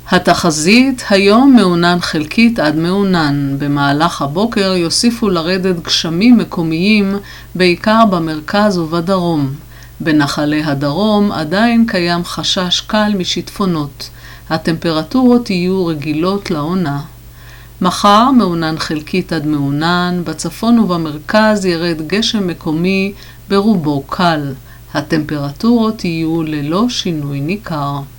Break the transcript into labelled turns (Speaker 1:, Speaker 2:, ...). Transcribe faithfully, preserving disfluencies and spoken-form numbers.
Speaker 1: התחזית היום מעונן חלקית עד מעונן. במהלך הבוקר יוסיפו לרדת גשמים מקומיים בעיקר במרכז ובדרום. בנחלי הדרום עדיין קיים חשש קל משיטפונות. הטמפרטורות יהיו רגילות לעונה. מחר מעונן חלקית עד מעונן, בצפון ובמרכז ירד גשם מקומי ברובו קל. הטמפרטורות יהיו ללא שינוי ניכר.